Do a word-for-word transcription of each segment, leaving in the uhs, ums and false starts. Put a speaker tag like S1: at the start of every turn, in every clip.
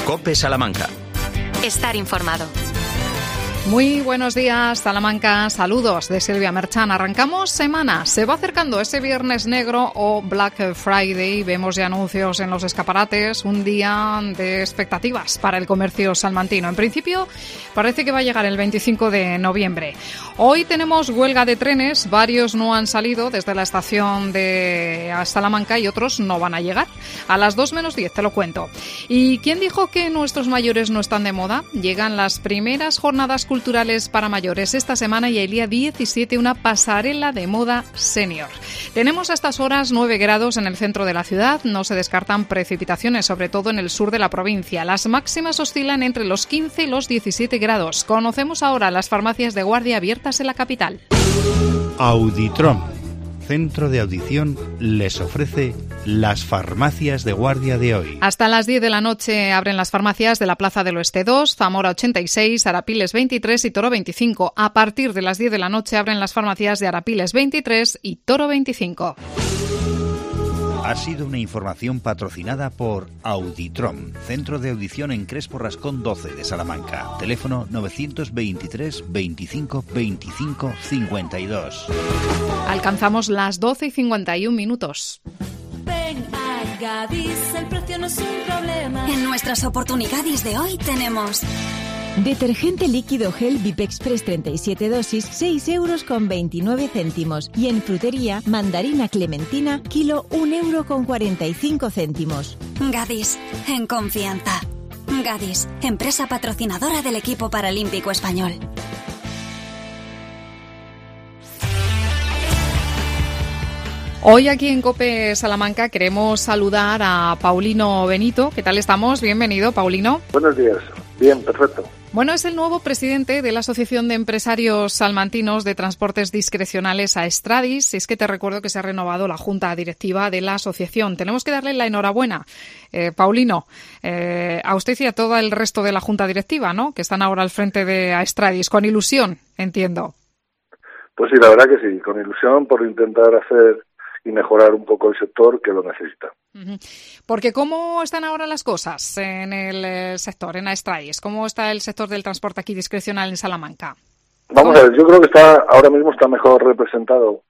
S1: COPE Salamanca.
S2: Estar informado.
S3: Muy buenos días, Salamanca. Saludos de Silvia Merchan. Arrancamos semana. Se va acercando ese Viernes Negro o Black Friday. Vemos ya anuncios en los escaparates. Un día de expectativas para el comercio salmantino. En principio, parece que va a llegar el veinticinco de noviembre. Hoy tenemos huelga de trenes. Varios no han salido desde la estación de Salamanca y otros no van a llegar. A las dos menos diez te lo cuento. ¿Y quién dijo que nuestros mayores no están de moda? Llegan las primeras jornadas culturales culturales para mayores esta semana y el día diecisiete una pasarela de moda senior. Tenemos a estas horas nueve grados en el centro de la ciudad, no se descartan precipitaciones, sobre todo en el sur de la provincia. Las máximas oscilan entre los quince y los diecisiete grados. Conocemos ahora las farmacias de guardia abiertas en la capital.
S4: Auditrom, centro de audición, les ofrece las farmacias de guardia de hoy.
S3: Hasta las diez de la noche abren las farmacias de la Plaza del Oeste dos, Zamora ochenta y seis, Arapiles veintitrés y Toro veinticinco. A partir de las diez de la noche abren las farmacias de Arapiles veintitrés y Toro veinticinco.
S4: Ha sido una información patrocinada por Auditrom, centro de audición en Crespo Rascón doce de Salamanca. Teléfono novecientos veintitrés veinticinco veinticinco cincuenta y dos.
S3: Alcanzamos las doce y cincuenta y un minutos.
S5: Ven a Gadis, el precio no es un problema.
S2: En nuestras oportunidades de hoy tenemos
S6: detergente líquido gel Vip Express treinta y siete dosis, seis euros con veintinueve céntimos. Y en frutería, mandarina clementina, kilo un euro con cuarenta y cinco céntimos.
S2: Gadis, en confianza. Gadis, empresa patrocinadora del equipo paralímpico español.
S3: Hoy aquí en COPE Salamanca queremos saludar a Paulino Benito. ¿Qué tal estamos? Bienvenido, Paulino.
S7: Buenos días. Bien, perfecto.
S3: Bueno, es el nuevo presidente de la Asociación de Empresarios Salmantinos de Transportes Discrecionales Aestradis. Es que te recuerdo que se ha renovado la junta directiva de la asociación. Tenemos que darle la enhorabuena, eh, Paulino, eh, a usted y a todo el resto de la junta directiva, ¿no? Que están ahora al frente de Aestradis. Con ilusión, entiendo.
S7: Pues sí, la verdad que sí. Con ilusión por intentar hacer y mejorar un poco el sector que lo necesita.
S3: Porque ¿cómo están ahora las cosas en el sector, en Aestradis? ¿Cómo está el sector del transporte aquí discrecional en Salamanca?
S7: Vamos a ver, yo creo que está ahora mismo está mejor representado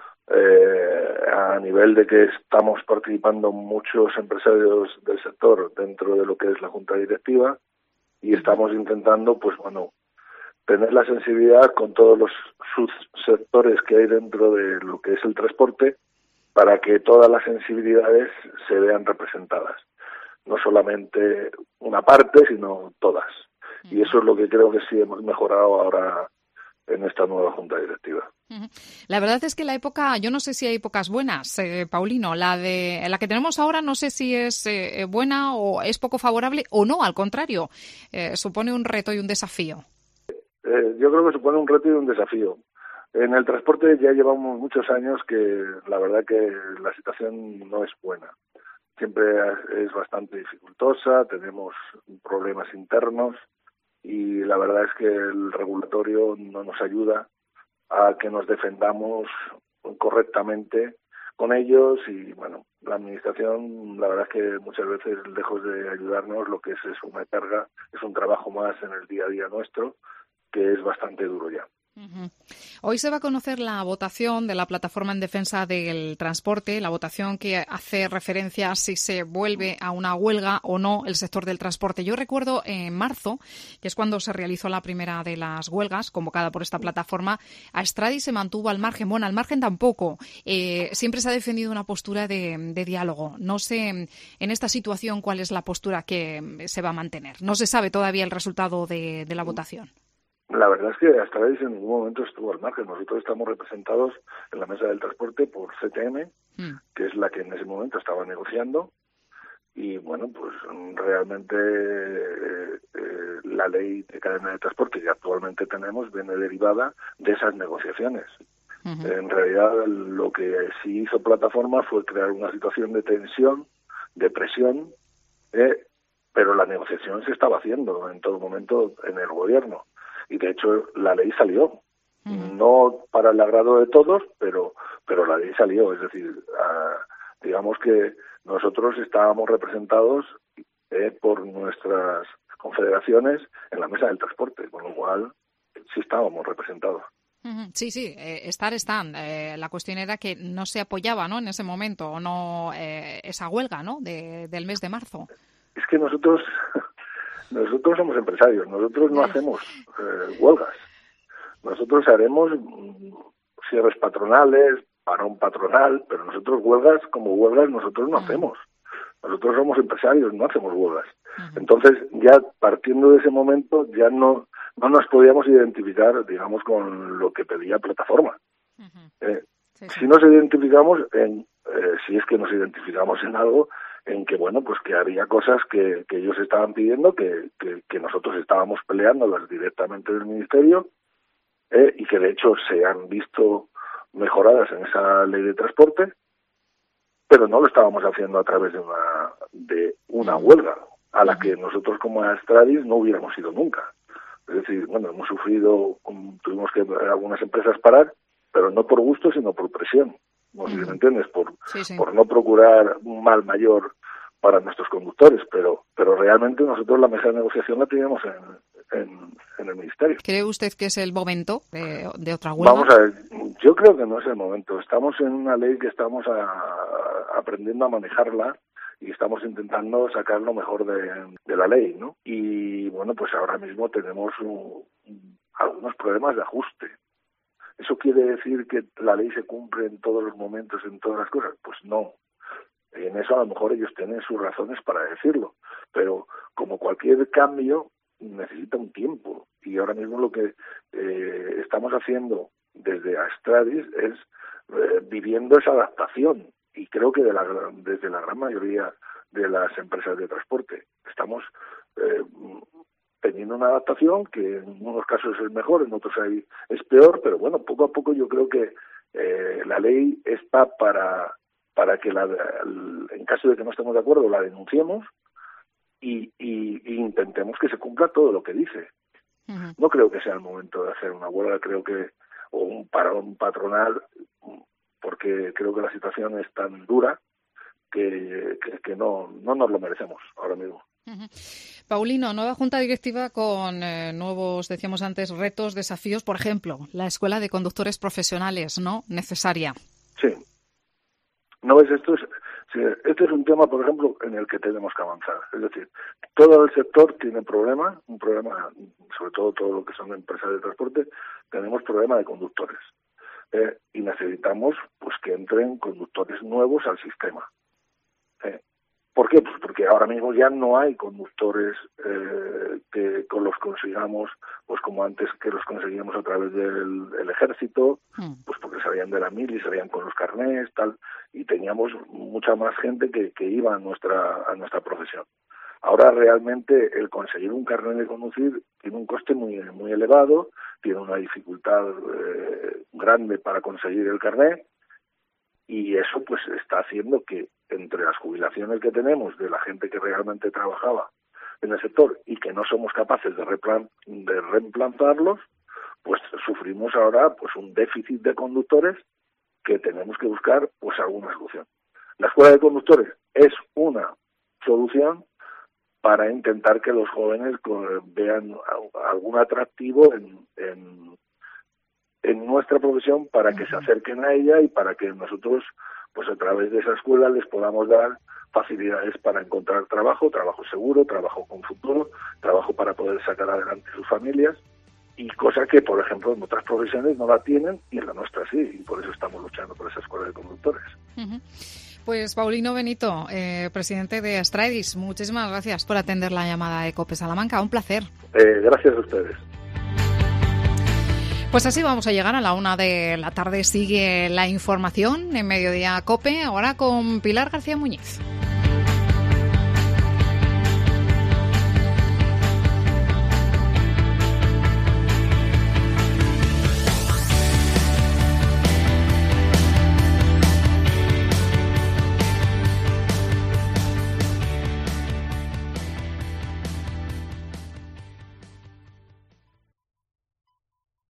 S7: eh, a nivel de que estamos participando muchos empresarios del sector dentro de lo que es la junta directiva y estamos intentando, pues bueno, tener la sensibilidad con todos los subsectores que hay dentro de lo que es el transporte, para que todas las sensibilidades se vean representadas. No solamente una parte, sino todas. Y eso es lo que creo que sí hemos mejorado ahora en esta nueva junta directiva.
S3: La verdad es que la época, yo no sé si hay épocas buenas, eh, Paulino, la de la que tenemos ahora no sé si es eh, buena o es poco favorable o no, al contrario, eh, supone un reto y un desafío.
S7: Eh, yo creo que supone un reto y un desafío. En el transporte ya llevamos muchos años que la verdad que la situación no es buena. Siempre es bastante dificultosa, tenemos problemas internos y la verdad es que el regulatorio no nos ayuda a que nos defendamos correctamente con ellos y bueno, la administración la verdad es que muchas veces lejos de ayudarnos lo que es es una carga, es un trabajo más en el día a día nuestro que es bastante duro ya.
S3: Uh-huh. Hoy se va a conocer la votación de la Plataforma en Defensa del Transporte, la votación que hace referencia a si se vuelve a una huelga o no el sector del transporte. Yo recuerdo en marzo, que es cuando se realizó la primera de las huelgas convocada por esta plataforma, Aestradis se mantuvo al margen. Bueno, al margen tampoco. Eh, siempre se ha defendido una postura de, de diálogo. No sé en esta situación cuál es la postura que se va a mantener. No se sabe todavía el resultado de, de la votación.
S7: La verdad es que Aestradis en ningún momento estuvo al margen. Nosotros estamos representados en la mesa del transporte por C T M, mm. que es la que en ese momento estaba negociando. Y bueno, pues realmente eh, eh, la ley de cadena de transporte que actualmente tenemos viene derivada de esas negociaciones. Uh-huh. En realidad lo que sí hizo Plataforma fue crear una situación de tensión, de presión, eh, pero la negociación se estaba haciendo en todo momento en el gobierno. Y de hecho la ley salió, uh-huh. no para el agrado de todos, pero pero la ley salió, es decir, uh, digamos que nosotros estábamos representados eh, por nuestras confederaciones en la mesa del transporte, con lo cual sí estábamos representados.
S3: Sí, sí, eh, estar están. Eh, la cuestión era que no se apoyaba, ¿no?, en ese momento, o no eh, esa huelga, ¿no?, de, del mes de marzo.
S7: Es que nosotros nosotros somos empresarios, nosotros no hacemos eh, huelgas. Nosotros haremos cierres patronales, parón patronal, pero nosotros huelgas como huelgas nosotros no hacemos. Nosotros somos empresarios, no hacemos huelgas. Uh-huh. Entonces, ya partiendo de ese momento, ya no no nos podíamos identificar, digamos, con lo que pedía plataforma. Uh-huh. Eh, sí, sí. Si nos identificamos, en, eh, si es que nos identificamos en algo, en que, bueno, pues que había cosas que, que ellos estaban pidiendo, que, que, que nosotros estábamos peleándolas directamente del Ministerio, eh, y que de hecho se han visto mejoradas en esa ley de transporte, pero no lo estábamos haciendo a través de una de una huelga a la que nosotros como Astradis no hubiéramos ido nunca. Es decir, bueno, hemos sufrido, tuvimos que algunas empresas parar, pero no por gusto, sino por presión. No sé si me entiendes, por, sí, sí. por no procurar un mal mayor para nuestros conductores, pero pero realmente nosotros la mesa de negociación la teníamos en, en, en el Ministerio.
S3: ¿Cree usted que es el momento de, de otra huelga?
S7: Vamos a ver, yo creo que no es el momento. Estamos en una ley que estamos a, aprendiendo a manejarla y estamos intentando sacar lo mejor de, de la ley, ¿no? Y bueno, pues ahora mismo tenemos un, algunos problemas de ajuste. ¿Eso quiere decir que la ley se cumple en todos los momentos, en todas las cosas? Pues no. En eso a lo mejor ellos tienen sus razones para decirlo, pero como cualquier cambio necesita un tiempo. Y ahora mismo lo que eh, estamos haciendo desde Astradis es eh, viviendo esa adaptación. Y creo que de la, desde la gran mayoría de las empresas de transporte estamos eh, teniendo una adaptación que en unos casos es mejor, en otros hay, es peor, pero bueno, poco a poco yo creo que eh, la ley está para para que la, en caso de que no estemos de acuerdo la denunciemos y, y, y intentemos que se cumpla todo lo que dice. Uh-huh. No creo que sea el momento de hacer una huelga, creo que o un parón patronal, porque creo que la situación es tan dura que, que, que no, no nos lo merecemos ahora mismo.
S3: Uh-huh. Paulino, nueva junta directiva con eh, nuevos, decíamos antes, retos, desafíos, por ejemplo, la escuela de conductores profesionales, ¿no?, necesaria.
S7: Sí. No ves, esto es, este es un tema, por ejemplo, en el que tenemos que avanzar. Es decir, todo el sector tiene problema, un problema, sobre todo todo lo que son empresas de transporte, tenemos problema de conductores. Eh, y necesitamos pues que entren conductores nuevos al sistema. Eh, ¿Por qué? Pues porque ahora mismo ya no hay conductores eh, que con los consigamos, pues como antes que los conseguíamos a través del el ejército, mm. pues porque salían de la mili, salían con los carnés, tal, y teníamos mucha más gente que, que iba a nuestra a nuestra profesión. Ahora realmente el conseguir un carnet de conducir tiene un coste muy muy elevado, tiene una dificultad eh, grande para conseguir el carnet, y eso pues está haciendo que entre las jubilaciones que tenemos de la gente que realmente trabajaba en el sector y que no somos capaces de, replan- de reemplazarlos, pues sufrimos ahora pues un déficit de conductores que tenemos que buscar pues alguna solución. La escuela de conductores es una solución para intentar que los jóvenes vean algún atractivo en, en, en nuestra profesión para que se acerquen a ella y para que nosotros, pues a través de esa escuela, les podamos dar facilidades para encontrar trabajo, trabajo seguro, trabajo con futuro, trabajo para poder sacar adelante sus familias, y cosa que, por ejemplo, en otras profesiones no la tienen y en la nuestra sí, y por eso estamos luchando por esa escuela de conductores.
S3: Uh-huh. Pues Paulino Benito, eh, presidente de Astradis, muchísimas gracias por atender la llamada de COPE Salamanca. Un placer.
S7: Eh, gracias a ustedes.
S3: Pues así vamos a llegar a la una de la tarde. Sigue la información en Mediodía COPE, ahora con Pilar García Muñiz.